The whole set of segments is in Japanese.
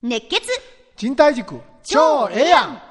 熱血賃貸塾超ええやん。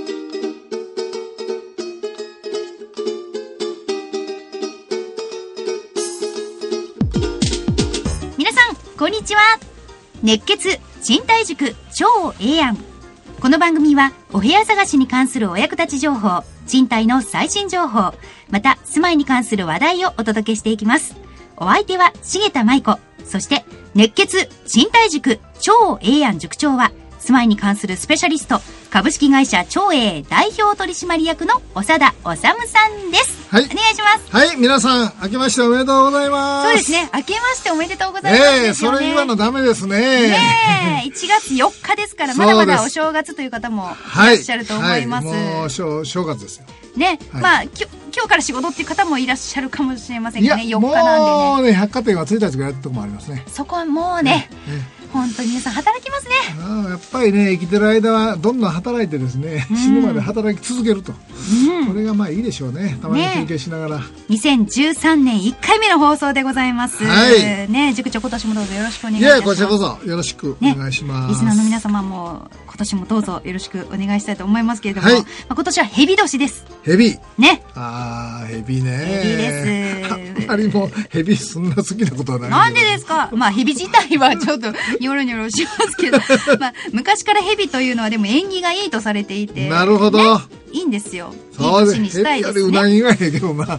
皆さんこんにちは。熱血賃貸塾超ええやん。この番組はお部屋探しに関するお役立ち情報、賃貸の最新情報、また住まいに関する話題をお届けしていきます。お相手は重田舞子、そして熱血賃貸塾超ええやん塾長は住まいに関するスペシャリスト、株式会社超え代表取締役の長田治さんです。はい、お願いします。 はい、皆さん明けましておめでとうございます。 そうですね、明けましておめでとうございますですよね。 それ言わのダメですね。 ねえ、1月4日ですから、まだまだお正月という方もいらっしゃると思います。 はい、もう正月ですよね、はい、まあ今日から仕事っていう方もいらっしゃるかもしれませんがね、4日なんでね。 もうね、百貨店は1日からやるとこもありますね。 そこはもうね、本当に皆さん働きますね。 やっぱりね、生きてる間はどんどん働いてですね、死ぬまで働き続けると、これがまあいいでしょうね。たまに休憩しながら、 2013年1回目の放送でございます。ね、塾長今年もどうぞよろしくお願いします。 いや、こちらこそよろしくお願いします。 リスナーの皆様も今年もどうぞよろしくお願いしたいと思いますけれども、今年はヘビ年です。 ヘビね。 ヘビね。 ヘビです。 あんまりもうヘビそんな好きなことはない。 なんでですか。まあヘビ自体はちょっとニョロニョロしますけど、まあ昔からヘビというのはでも縁起がいいとされていて。 なるほど。 いいんですよ。 そうです。 いい年にしたいですね。 ヘビよりうなぎがいいけどな。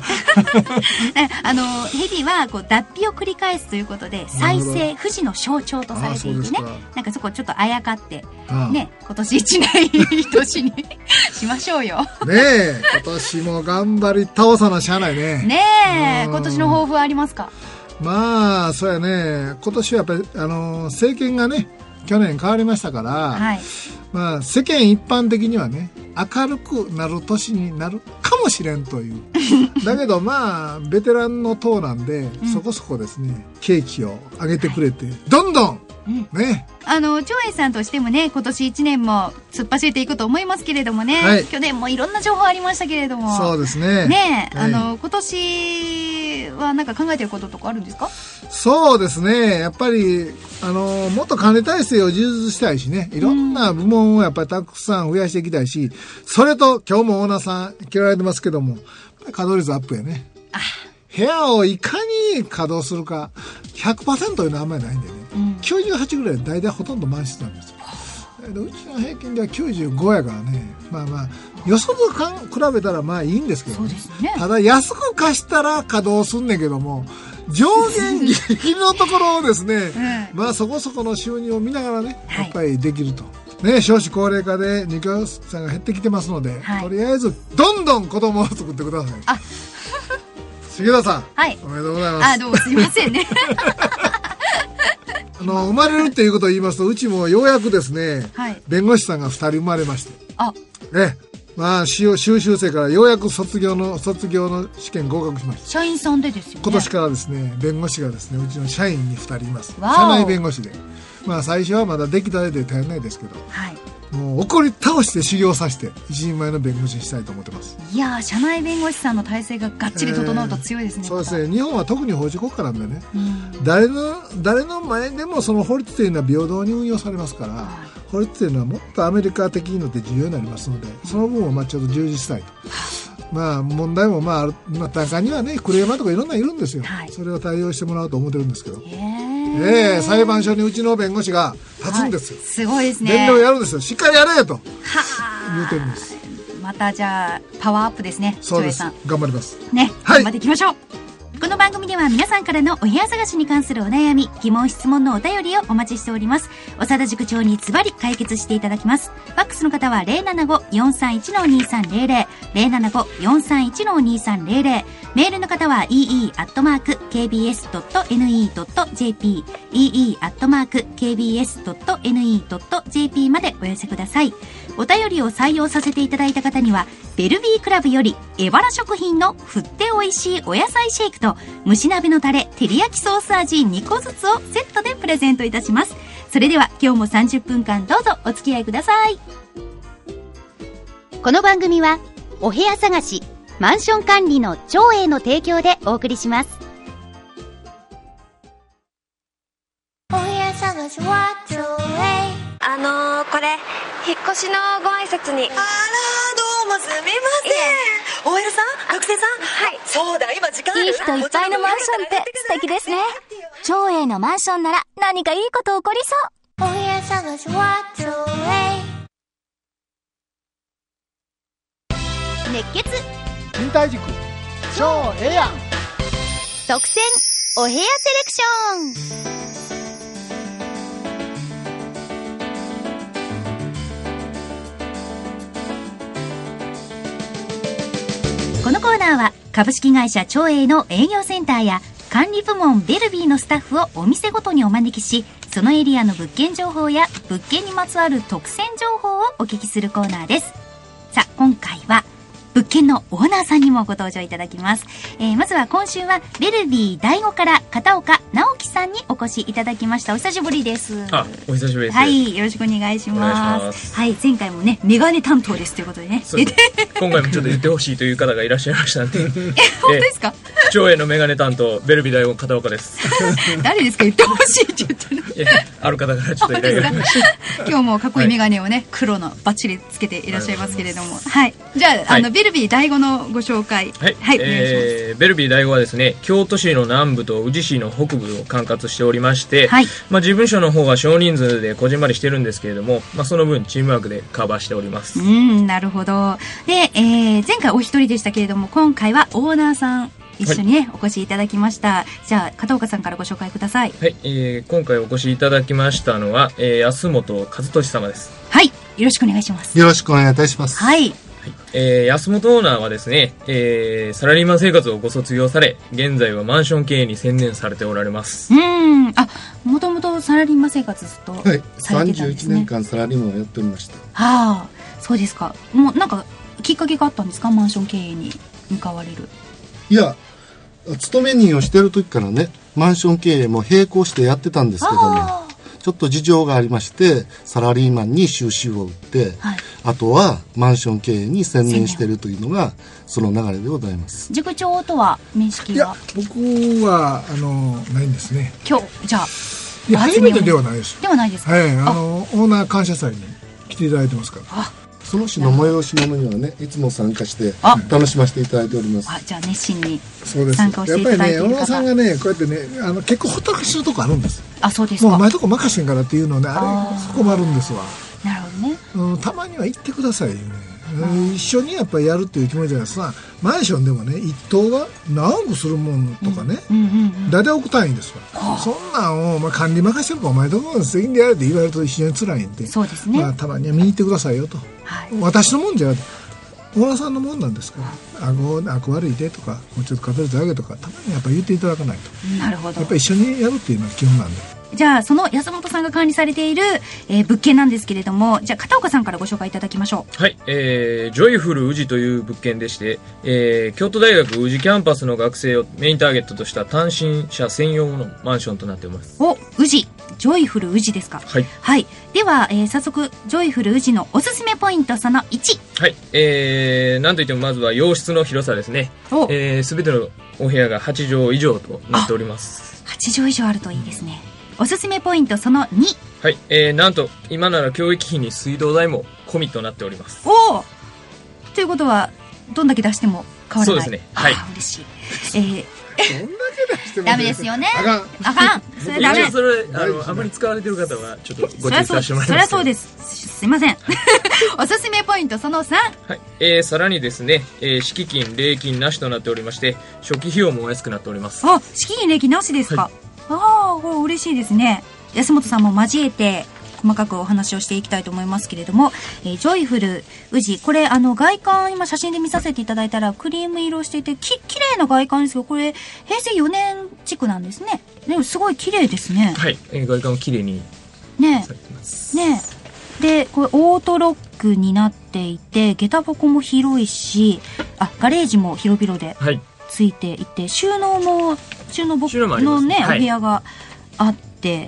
ヘビはこう脱皮を繰り返すということで再生、不治の象徴とされていてね。なんかそこちょっとあやかってね、今年一年いい年にしましょうよ。 ねえ、今年も頑張り倒さなしゃあないね。 ねえ、今年の抱負はありますか。 まあそうやね、今年はやっぱり政権がね去年変わりましたから、まあ世間一般的にはね明るくなる年になるかもしれんというだけどまあベテランの党なんで、そこそこですね景気を上げてくれて、どんどんね、 長英さんとしてもね、今年1年も突っ走っていくと思いますけれどもね、去年もいろんな情報ありましたけれども。 そうですね。 ね、今年はなんか考えてることとかあるんですか。 そうですね、やっぱりもっと管理体制を充実したいしね、いろんな部門をやっぱりたくさん増やしていきたいし、それと今日もオーナーさん嫌われてますけども、稼働率アップやね。部屋をいかに稼働するか 100% というのはあんまりないんでね、98ぐらい大体ほとんど満室なんですよ。うちの平均では95やからね、まあまあよそと比べたらまあいいんですけど ね、ただ安く貸したら稼働すんねんけども、上限ギリギリのところをですね、まあそこそこの収入を見ながらね、やっぱりできると。ね、少子高齢化で入居者が減ってきてますので、とりあえずどんどん子供を作ってください。重田さん、おめでとうございます。 どうもすいませんね。 生まれるっていうことを言いますと、うちもようやくですね、弁護士さんが2人生まれまして、まあ修習生からようやく卒業の試験合格しました。 社員さんでですよね。 今年からですね、弁護士がですね、うちの社員に2人います。社内弁護士で、まあ最初はまだ出来たてで頼りないですけど、もう怒り倒して修行させて一人前の弁護士にしたいと思ってます。 いやー、社内弁護士さんの体制ががっちり整うと強いですね。 そうですね、日本は特に法治国家なんでね、誰の前でもその法律というのは平等に運用されますから、法律というのはもっとアメリカ的にのって重要になりますので、その分をまあちょっと充実したいと。まあ問題もまあ中にはね、クレーマーとかいろんなのいるんですよ、それを対応してもらおうと思ってるんですけど、裁判所にうちの弁護士が立つんですよ。 すごいですね。 弁論やるんですよ。しっかりやれと言うてるんです。 またじゃあパワーアップですね。 そうです、頑張りますね、頑張っていきましょう。この番組では皆さんからのお部屋探しに関するお悩み、疑問、質問のお便りをお待ちしております。長田塾長にズバリ解決していただきます。ファックスの方は 075-431-2300 075-431-2300、メールの方は ee@kbs.ne.jp ee@kbs.ne.jp までお寄せください。お便りを採用させていただいた方にはベルビークラブよりエバラ食品の振っておいしいお野菜シェイクと蒸し鍋のタレ照り焼きソース味2個ずつをセットでプレゼントいたします。それでは今日も30分間どうぞお付き合いください。この番組はお部屋探し、マンション管理の長英の提供でお送りします。 お部屋探しは長英引っ越しのご挨拶に。 あら、どうもすみません。OL さん、学生さん。 はい。 そうだ、今時間ある。 いい人いっぱいのマンションって素敵ですね。長英のマンションなら何かいいこと起こりそう。 お部屋探しは長英。 熱血賃貸塾超ええやん。 特選お部屋セレクション。このコーナーは株式会社長英の営業センターや管理部門ベルビーのスタッフをお店ごとにお招きし、そのエリアの物件情報や物件にまつわる特選情報をお聞きするコーナーです。さあ、今回は物件のオーナーさんにもご登場いただきます。まずは今週はベルビー第5から片岡直樹さんにお越しいただきました。お久しぶりです。 お久しぶりです。 はい、よろしくお願いします。はい、前回もね、メガネ担当ですということでね。 そうです今回もちょっと言ってほしいという方がいらっしゃいましたんで。 本当ですか？ 長英のメガネ担当、ベルビー第5片岡です。 誰ですか？言ってほしいって言ってる。 ある方からちょっと依頼がありました。 今日もかっこいいメガネをね、黒のバッチリつけていらっしゃいますけれども。はい。じゃあ、ベルビー第5のご紹介。はい。はい、お願いします。 ベルビー第5はですね、京都市の南部と宇治市の北部を管轄しておりまして、はい。事務所の方は少人数でこじんまりしてるんですけれども、その分チームワークでカバーしております。 なるほど。で、前回お一人でしたけれども、今回はオーナーさん、一緒にね、お越しいただきました。じゃあ、片岡さんからご紹介ください。 はい。今回お越しいただきましたのは、安本和俊様です。 はい。よろしくお願いします。 よろしくお願いいたします。 はい。 安本オーナーはですね、サラリーマン生活をご卒業され、現在はマンション経営に専念されておられます。 もともとサラリーマン生活ずっとされてたんですね。 31年間サラリーマンをやっておりました。 そうですか。もうなんかきっかけがあったんですか？マンション経営に向かわれる。 いや、勤め人をしてる時からね、マンション経営も並行してやってたんですけども、ちょっと事情がありまして、サラリーマンに終止符を打って、はい、あとはマンション経営に専念しているというのがその流れでございます。 塾長とは面識は？ いや、僕はないんですね。 今日じゃあ初めてではないです。 ではないですか？ はい、オーナー感謝祭に来ていただいてますから。 その日の催し物にはね、いつも参加して楽しませていただいております。 じゃあ熱心に参加をしていただいている方。やっぱりね、オーナーさんがね、こうやってね、結構ほったらかしのとこあるんです。 そうですか。 もうお前とこ任せんからっていうのね、そこもあるんですわ。 なるほどね。 たまには行ってくださいよね。一緒にやっぱりやるっていう気持ちじゃないですか。マンションでもね、一棟が何億するもんとかね、大体億単位ですわ。そんなんを管理任せてるからお前とこの責任でやれって言われると非常に辛いんで、 そうですね。 たまには見に行ってくださいよと。私のもんじゃオーナーさんのもんなんですから、悪悪いでとか、もうちょっと片付けてあげとか、たまにやっぱり言っていただかないと。 なるほど。 やっぱり一緒にやるっていうのは基本なんで。 じゃあその安本さんが管理されている、物件なんですけれども、じゃあ片岡さんからご紹介いただきましょう。 はい、ジョイフル宇治という物件でして、京都大学宇治キャンパスの学生をメインターゲットとした単身者専用のマンションとなっています。 宇治、ジョイフル宇治ですか？ はい、 はい。では、早速ジョイフル宇治のおすすめポイントその1。 はい、なんといってもまずは洋室の広さですね。すべてのお部屋が8畳以上となっております。 8畳以上あるといいですね。おすすめポイントその2。 はい、なんと今なら教育費に水道代も込みとなっております。 ということはどんだけ出しても変わらない。 そうですね。はい。 嬉しい。 どんだけ出してもダメですよね。あかん。それダメ。 それあまり使われてる方はちょっとご注意させてもらいます。 そりゃそうです。すいません。おすすめポイントその3。 はい。さらにですね、敷金礼金なしとなっておりまして、初期費用もお安くなっております。 敷金礼金なしですか？これ嬉しいですね。安本さんも交えて細かくお話をしていきたいと思いますけれども、ジョイフル宇治、これ外観今写真で見させていただいたらクリーム色してて綺麗な外観ですけど、これ平成4年築なんですね。でもすごい綺麗ですね。 はい、外観も綺麗にされてます。 でこれオートロックになっていて、下駄箱も広いし、ガレージも広々でついていて、収納ボックスのね、お部屋があって、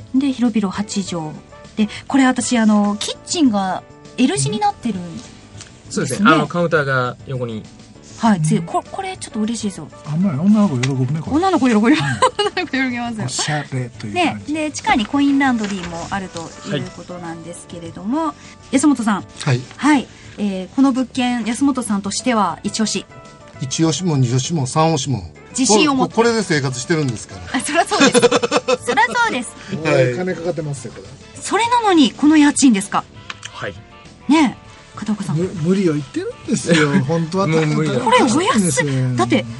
で広々8畳で、これ私キッチンが L 字になってるんですね。 そうですね。カウンターが横にはい、つゆ。これちょっと嬉しいですよ。 あんまり女の子喜ぶね、これ。 女の子喜ぶ。女の子喜びますよ。 おしゃれというね感、じ。 で、地下にコインランドリーもあるということなんですけれども、安本さん。 はい。 はい。この物件、安本さんとしては一押し。 一押しも二押しも三押しも。 自信を持って。 これで生活してるんですから。 あ、そりゃそうです。そりゃそうです。 はい。金かかってますよ、これ。 それなのに、この家賃ですか。 はい。 ねえ。片岡さん無理を言ってるんですよ本当は。 もう無理だ。 これお安い。だって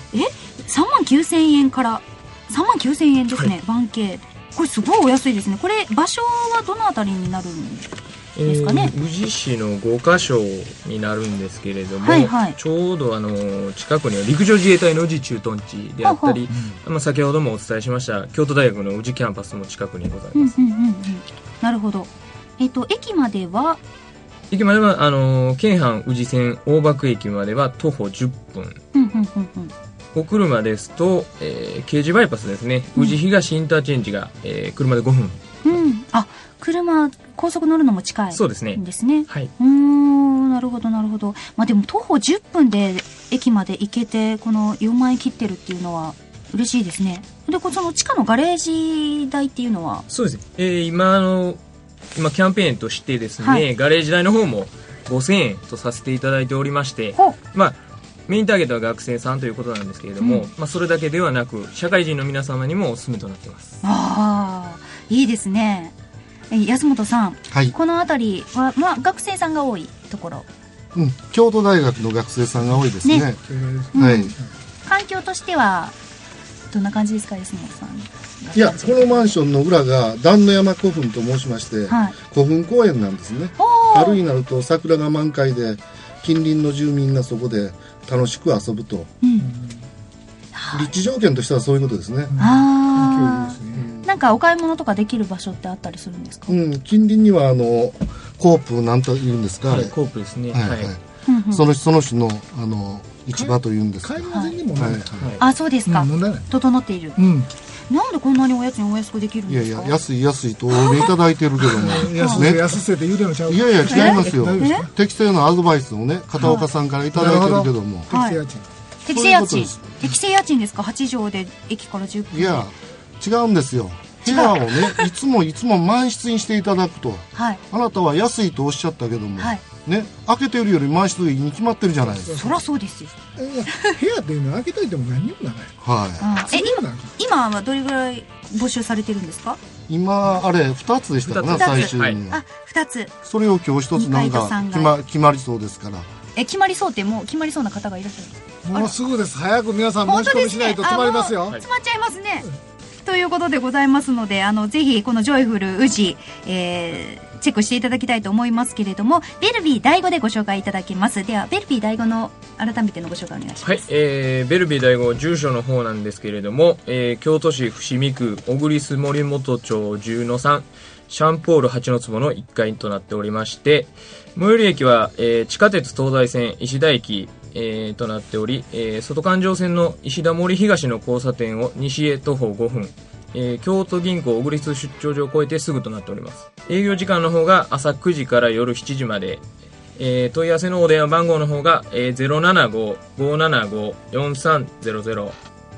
39,000円から39,000円ですね、はい、1K。これすごいお安いですね。これ場所はどのあたりになるんですかね。 宇治市の5カ所になるんですけれども、 はいはい、 ちょうど近くには陸上自衛隊の宇治駐屯地であったり、先ほどもお伝えしました京都大学の宇治キャンパスも近くにございます。 なるほど。駅までは県阪宇治線大場駅までは徒歩10分。お車ですと、京滋バイパスですね、宇治東インターチェンジが、車で5分。 あ、高速乗るのも近い。 そうですね。 ですね。 はい。 なるほどなるほど。まあでも徒歩10分で駅まで行けてこの4万円切ってるっていうのは嬉しいですね。で、その地下のガレージ代っていうのは。 そうですね。今キャンペーンとしてですね、はい、ガレージ代の方も5,000円とさせていただいておりまして、メインターゲットは学生さんということなんですけれども、それだけではなく社会人の皆様にもお勧めとなっています。 ああ、いいですね。安本さん、はい、この辺りは、学生さんが多いところ。 京都大学の学生さんが多いですね。はい。 環境としてはどんな感じですか、安本さん。 いや、このマンションの裏が壇の山古墳と申しまして、古墳公園なんですね。春になると桜が満開で近隣の住民がそこで楽しく遊ぶと、立地条件としてはそういうことですね。 なんかお買い物とかできる場所ってあったりするんですか。 近隣にはコープなんというんですか、 コープですね。 その種の市場というんですか。 あ、そうですか。整っている。なんでこんなにお家賃お安くできるんですか。 いや安いとお読みいただいてるけども安せって言うてもちゃう。 いや違いますよ。適正なアドバイスをね、片岡さんからいただいてるけども、 適正家賃ですか。8畳で駅から10分。 いや違うんですよ。部屋をねいつも満室にしていただくと、あなたは安いとおっしゃったけども、ね、開けてるより満室に決まってるじゃないですか。 そりゃそうですよ。 部屋っていうのは開けといても何にもならない。 今はどれぐらい募集されてるんですか。 今あれ2つでしたかな、最終には。 2つ。 それを今日1つなんか決まりそうですから。 決まりそうってもう決まりそうな方がいらっしゃるんですか。 もうすぐです。早く皆さん申し込みしないと詰まりますよ。 詰まっちゃいますね。ということでございますので、ぜひこのジョイフル宇治、チェックしていただきたいと思いますけれども、ベルビー第5でご紹介いただきます。ではベルビー第5の改めてのご紹介お願いします。 はい、ベルビー第5住所の方なんですけれども、京都市伏見区小栗栖森本町 10-3 シャンポール8の坪の1階となっておりまして、最寄り駅は、地下鉄東西線石田駅となっており、外環状線の石田森東の交差点を西へ徒歩5分、京都銀行小栗栖出張所を越えてすぐとなっております。営業時間の方が朝9時から夜7時まで、問い合わせのお電話番号の方が、075-575-4300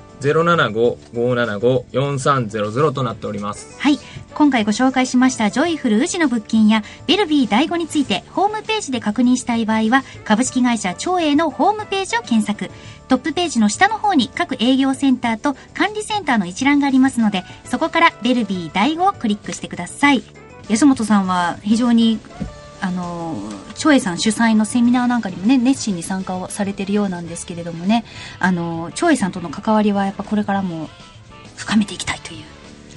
075-575-4300となっております。 はい。今回ご紹介しましたジョイフル宇治の物件やベルビー第5についてホームページで確認したい場合は株式会社長栄のホームページを検索。トップページの下の方に各営業センターと管理センターの一覧がありますので、そこからベルビー第5をクリックしてください。安本さんは非常に長栄さん主催のセミナーなんかにもね、熱心に参加をされているようなんですけれどもね、長栄さんとの関わりはやっぱこれからも深めていきたいという。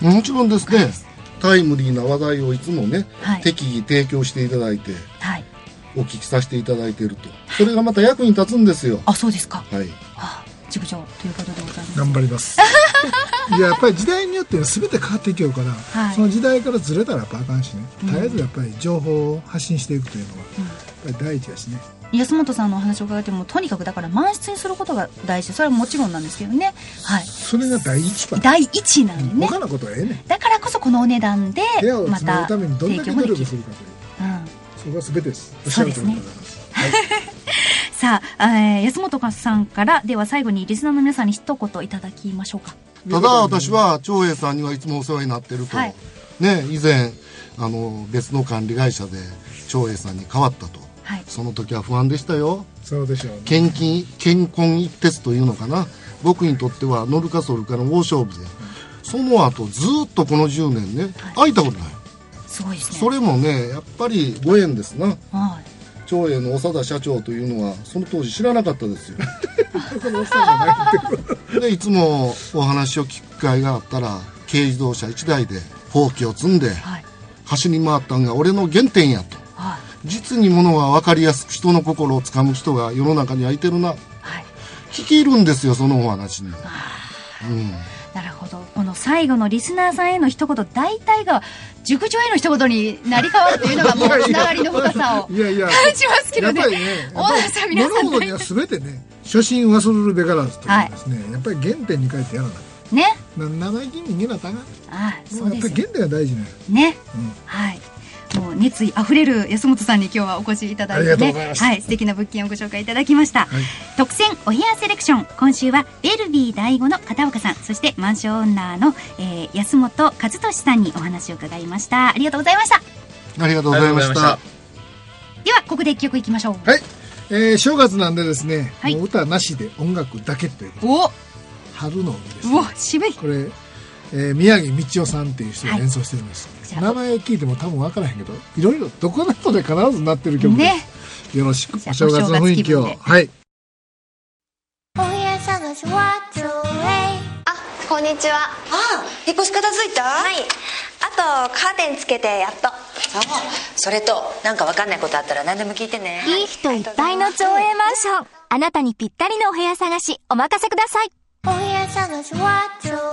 もちろんですね。タイムリーな話題をいつもね、適宜提供していただいて、お聞きさせていただいていると。それがまた役に立つんですよ。 あ、そうですか。 はい。 事務長ということでございます。 頑張ります。いや、やっぱり時代によって全て変わっていけるから、その時代からずれたらやっぱあかんしね、絶えずやっぱり情報を発信していくというのは、やっぱり第一だしね。 安本さんのお話を伺っても、とにかくだから満室にすることが大事。それはもちろんなんですけどね。はい。 それが第一番。 第一なんでね。 他のことはね。 だからこそこのお値段でまた提供もできる。部屋を詰めるためにどんだけ努力するかという。そこが全てです。 そうですね。 さあ、安本さんからでは最後にリスナーの皆さんに一言いただきましょうか。 ただ私は長英さんにはいつもお世話になってると、 はいね、以前別の管理会社で長英さんに変わったと、 はい、 その時は不安でしたよ。 そうでしょうね。 健康一徹というのかな、僕にとってはノルカソルカの大勝負で、その後ずっとこの10年ね、会いたことない。 すごいですね。 それもねやっぱりご縁ですな。 はい、 長英の長田社長というのはその当時知らなかったですよでいつもお話を聞く機会があったら軽自動車1台でほうきを積んで、はい、走り回ったんが俺の原点やと、はい、実にものは分かりやすく人の心をつかむ人が世の中にはいてるな、はい、聞き入るんですよそのお話に。 なるほど。この最後のリスナーさんへの一言大体が塾長への一言になり変わるというのがもうつながりの深さを感じますけどね。 やっぱりね、物事には全てね、初心忘るべからずというですね、はい、やっぱり原点に帰ってやらないね。生意気に逃げなたがそうです。やっぱり原点が大事ね。はい。もう熱意あふれる安本さんに今日はお越しいただいてね、はい、素敵な物件をご紹介いただきました、はい、特選お部屋セレクション、今週はベルビー第5の片岡さん、そしてマンションオーナーの、安本和俊さんにお話を伺いました。ありがとうございました。 ありがとうございました。 ではここで一曲いきましょう。 はい、正月なんでですね、はい、もう歌なしで音楽だけという春の海ですね。 渋い。 これ宮城道夫さんっていう人が演奏してるんです、はい、名前聞いても多分分からへんけどいろいろどこなどで必ずなってる曲です、ね、よろしくお正月の雰囲気を。はい、 お部屋探しはちょい。 あ、こんにちは。 引っ越し片付いた？ はい、あとカーテンつけてやっと。 それとなんか分かんないことあったら何でも聞いてね。 いい人いっぱいの町営マンション、あなたにぴったりのお部屋探しお任せください。 お部屋探しはちょい。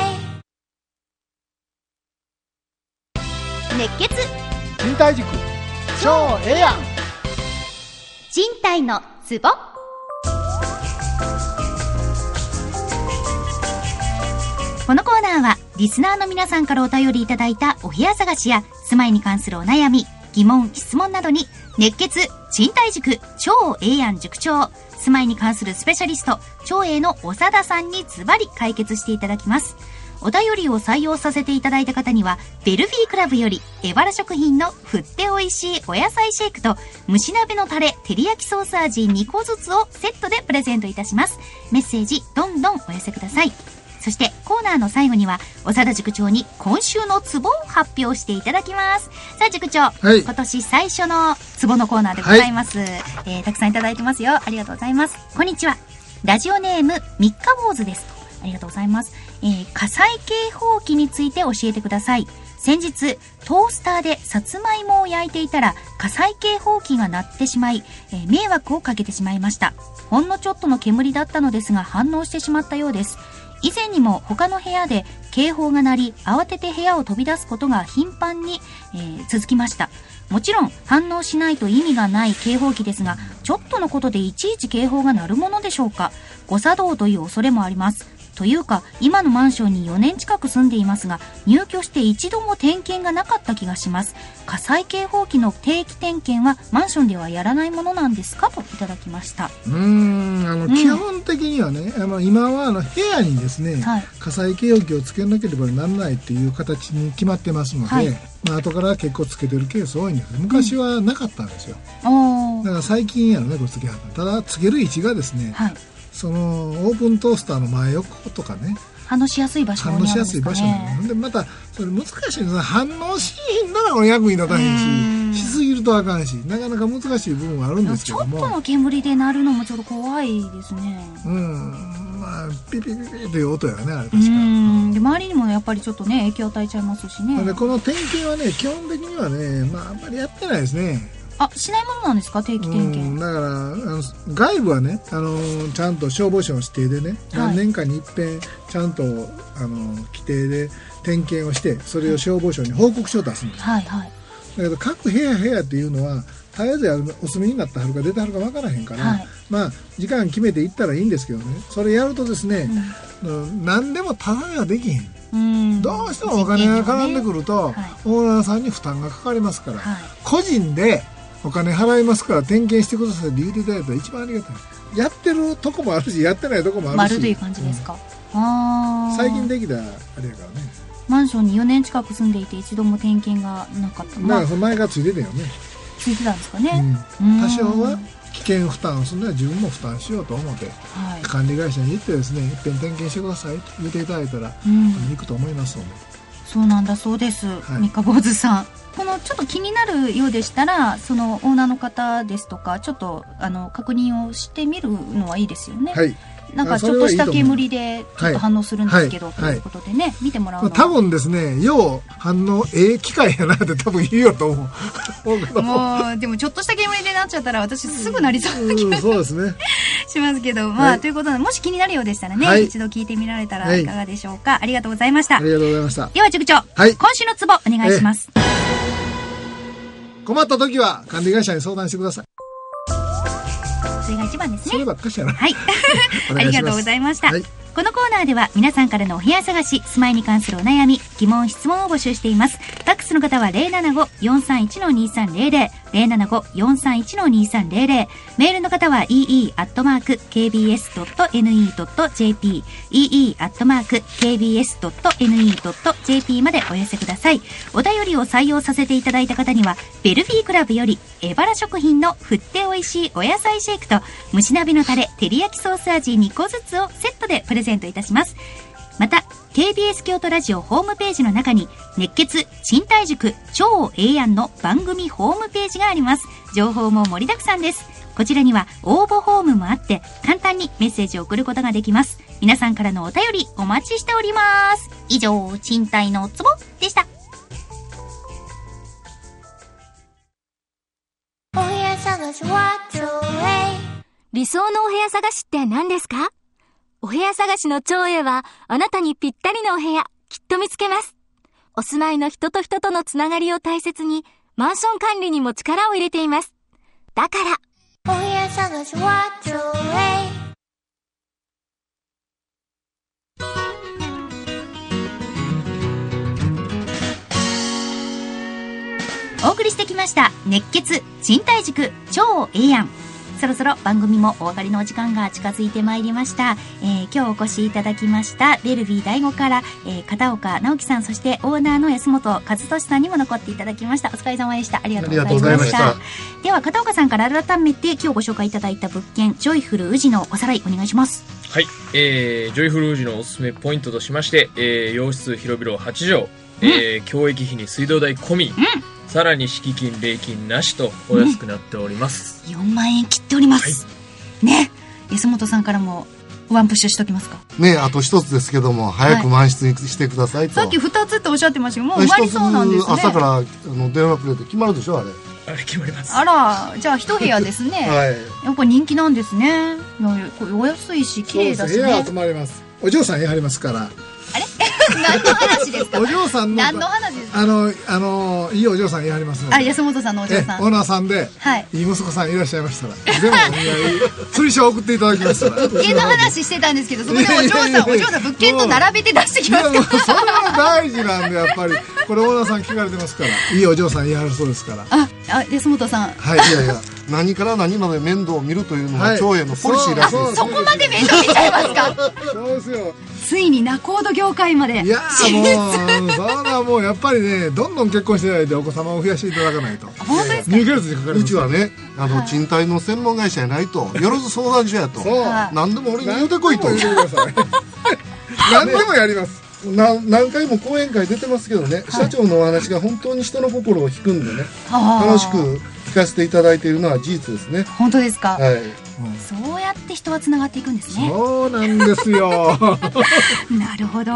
熱血賃貸塾超ええやん。 賃貸のツボ。このコーナーはリスナーの皆さんからお便りいただいたお部屋探しや住まいに関するお悩み、疑問、質問などに熱血賃貸塾超ええやん塾長、住まいに関するスペシャリスト超えの長田さんにズバリ解決していただきます。お便りを採用させていただいた方にはベルフィークラブよりエバラ食品の振っておいしいお野菜シェイクと蒸し鍋のタレ照り焼きソース味2個ずつをセットでプレゼントいたします。メッセージどんどんお寄せください。そしてコーナーの最後には長田塾長に今週のツボを発表していただきます。さあ塾長、はい、今年最初のツボのコーナーでございます、はい、たくさんいただいてますよ。ありがとうございます。こんにちは。ラジオネーム三日坊主です。ありがとうございます。火災警報器について教えてください。先日トースターでさつまいもを焼いていたら火災警報器が鳴ってしまい、迷惑をかけてしまいました。ほんのちょっとの煙だったのですが反応してしまったようです。以前にも他の部屋で警報が鳴り慌てて部屋を飛び出すことが頻繁に、続きました。もちろん反応しないと意味がない警報器ですが、ちょっとのことでいちいち警報が鳴るものでしょうか。誤作動という恐れもあります。というか今のマンションに4年近く住んでいますが入居して一度も点検がなかった気がします。火災警報器の定期点検はマンションではやらないものなんですか、といただきました。 基本的にはね今は部屋にですね、はい、火災警報器をつけなければならないっていう形に決まってますので、はい、後から結構つけてるケース多いんです。昔はなかったんですよ、だから最近やろねこれつけはった。ただつける位置がですね、はい、そのオープントースターの真横とかね、 反応しやすい場所にあるんですかね。反応しやすい場所にでまたそれ難しいんです。反応しひんなら役に立たへんし、しすぎるとあかんし、なかなか難しい部分はあるんですけども、 ちょっとの煙で鳴るのもちょっと怖いですね。 まあピピピピという音やね、あれ確かで周りにもやっぱりちょっとね影響与えちゃいますしね。 でこの点検はね基本的にはねあんまりやってないですね。 しないものなんですか、定期点検。 だから外部はねちゃんと消防署の指定でね、何年かに一遍ちゃんと規定で点検をしてそれを消防署に報告書を出すんです、だけど各部屋っていうのは絶えずお住みになってはるか出てはるか分からへんから、時間決めて行ったらいいんですけどね、それやるとですね、何でもただではできへん。どうしてもお金が絡んでくると、オーナーさんに負担がかかりますから、個人でお金払いますから点検してくださいって言っていただいたら一番ありがたい。やってるとこもあるし、やってないとこもあるし。 丸という感じですか。 最近できたあれやからね。 マンションに4年近く住んでいて一度も点検がなかった。 だからその前がついてたよね。 ついてたんですかね。 多少は危険負担をするのは自分も負担しようと思って、管理会社に行ってですね、一遍点検してくださいと言っていただいたら、行くと思いますので。 そうなんだそうです。三日坊主さん。このちょっと気になるようでしたら、そのオーナーの方ですとか、ちょっと確認をしてみるのはいいですよね。はい。なんかちょっとした煙でちょっと反応するんですけど、ということでね、見てもらうのは多分ですね、要反応機械やなって多分言うよと思う。 もうでもちょっとした煙でなっちゃったら私すぐなりそうな気がそうですねしますけど、まあということで、もし気になるようでしたらね、一度聞いてみられたらいかがでしょうか。ありがとうございました。 ありがとうございました。 では塾長、今週のツボお願いします。 困った時は管理会社に相談してください。 それが一番ですね。 そればっかしやな。 はい。ありがとうございました。このコーナーでは皆さんからのお部屋探し、住まいに関するお悩み、疑問、質問を募集しています。ファックスの方は 075-431-2300、075-431-2300。メールの方は ee@kbs.ne.jp、ee@kbs.ne.jp までお寄せください。お便りを採用させていただいた方には、ベルフィークラブより、エバラ食品の振っておいしいお野菜シェイクと、蒸し鍋のタレ、照り焼きソース味2個ずつをセットでプレゼントいたします。また KBS 京都ラジオホームページの中に熱血賃貸塾超ええやんの番組ホームページがあります。情報も盛りだくさんです。こちらには応募フォームもあって簡単にメッセージを送ることができます。皆さんからのお便りお待ちしております。以上、賃貸のツボでした。 お部屋探しは超理想のお部屋探しって何ですか？お部屋探しの超Aはあなたにぴったりのお部屋きっと見つけます。お住まいの人と人とのつながりを大切にマンション管理にも力を入れています。だからお部屋探しは超お送りしてきました熱血賃貸塾超ええやん。そろそろ番組もお別れのお時間が近づいてまいりました。今日お越しいただきましたベルビー第5から、片岡直樹さん、そしてオーナーの安本和俊さんにも残っていただきました。お疲れ様でした。ありがとうございました。では片岡さんから改めて今日ご紹介いただいた物件ジョイフル宇治のおさらいお願いします。 はい、ジョイフル宇治のおすすめポイントとしまして、洋室広々8畳、教育費に水道代込み、さらに敷金礼金なしとお安くなっております。 4万円切っております。ね、安本さんからもワンプッシュしときますかね。あと一つですけども、早く満室にしてくださいと。 さっき2つっておっしゃってましたけど、もう終わりそうなんですね。 朝から電話くれて決まるでしょ、あれ。 あれ決まります。 あら、じゃあ一部屋ですね。やっぱ人気なんですね。お安いし綺麗だしね。 部屋集まります。お嬢さんやはりますから。 あれ何の話ですか？ お嬢さんの何の話ですか？ いいお嬢さんやはりますので。 安本さんのお嬢さん。 オーナーさんで、いい息子さんいらっしゃいましたら、全部お願い、追加送っていただきましたら。 物件の話してたんですけど、そこでお嬢さん物件と並べて出してきました。 それは大事なんで、やっぱり。これオーナーさん聞かれてますから。いいお嬢さんいはるそうですから。 安本さん。 はい、いやいや。何から何まで面倒を見るというのが長英のポリシーらしいです。 そこまで面倒見ちゃいますか？ そうですよ。 ついに仲人業界まで。 いやもうそんなもうやっぱりね、どんどん結婚していただいてお子様を増やしていただかないと。 本当ですか？ 入居率にかかります。 うちはね、賃貸の専門会社やないと、よろず相談所やと。何でも俺に言うてこいと。 何でもやります。 何回も講演会出てますけどね、社長のお話が本当に人の心を引くんでね、楽しく聞かせていただいているのは事実ですね。 本当ですか？ はい。 そうやって人はつながっていくんですね。 そうなんですよ。 なるほど。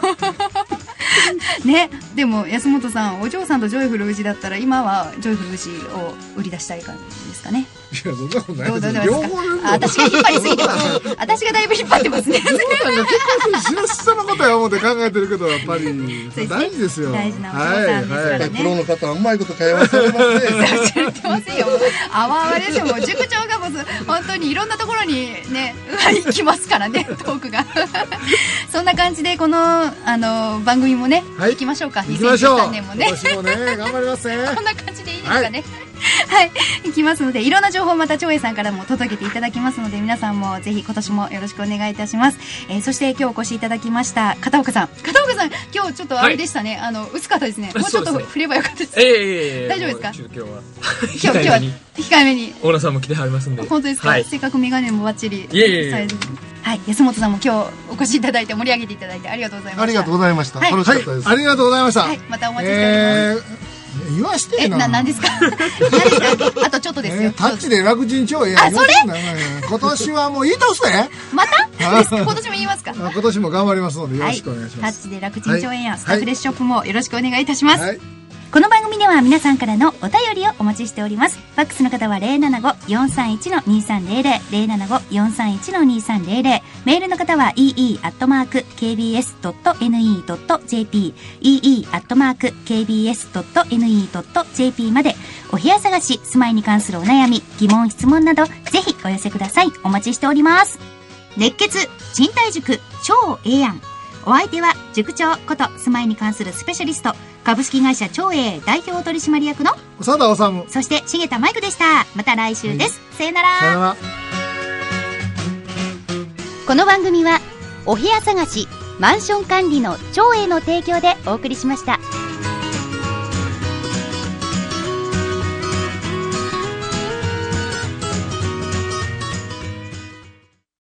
ね、でも安本さん、お嬢さんとジョイフル宇治だったら今はジョイフル宇治を売り出したい感じですかね。 いや、そんなことないですよ。両方私が引っ張りすぎてます。私がだいぶ引っ張ってますね。 下のことは思って考えてるけど、やっぱり大事ですよ。 大事なお嬢さんですからね。 プロの方はうまいこと会話されますね。 言ってますよ。あわあわですよ。もう塾長がもう本当にいろんなところにね、行きますからね、トークが。そんな感じでこの番組もね、行きましょうか。 行きましょう。 2013年もね。 今年もね、頑張りますね。 こんな感じでいいですかね。 はい、行きますので、いろんな情報をまた長英さんからも届けていただきますので、皆さんもぜひ今年もよろしくお願いいたします。そして今日お越しいただきました片岡さん、今日ちょっとあれでしたね、薄かったですね。もうちょっと振ればよかったです。大丈夫ですか？今日は控えめに。 オーナーさんも来てはりますんで。 本当ですか？せっかくメガネもバッチリサイズ。はい、安本さんも今日お越しいただいて盛り上げていただいてありがとうございました。 ありがとうございました。楽しかったです。 ありがとうございました。 またお待ちしております。 言わしてな。 何ですか？あとちょっとですよ。 タッチで楽ちん超えや。 それ？ 今年はもう言い倒すね。 また？今年も言いますか？ 今年も頑張りますのでよろしくお願いします。 タッチで楽ちん超えやスタッフレスショップもよろしくお願いいたします。この番組では皆さんからのお便りをお待ちしております。ファックスの方は 075-431-2300 075-431-2300 メールの方は ee@kbs.ne.jp ee@kbs.ne.jp までお部屋探し、住まいに関するお悩み、疑問、質問などぜひお寄せください。お待ちしております。熱血賃貸塾超ええやん。お相手は塾長こと住まいに関するスペシャリスト株式会社超英代表取締役の長田治、 そして重田マイクでした。また来週です。さよなら。 さよなら。 この番組はお部屋探しマンション管理の超英の提供でお送りしました。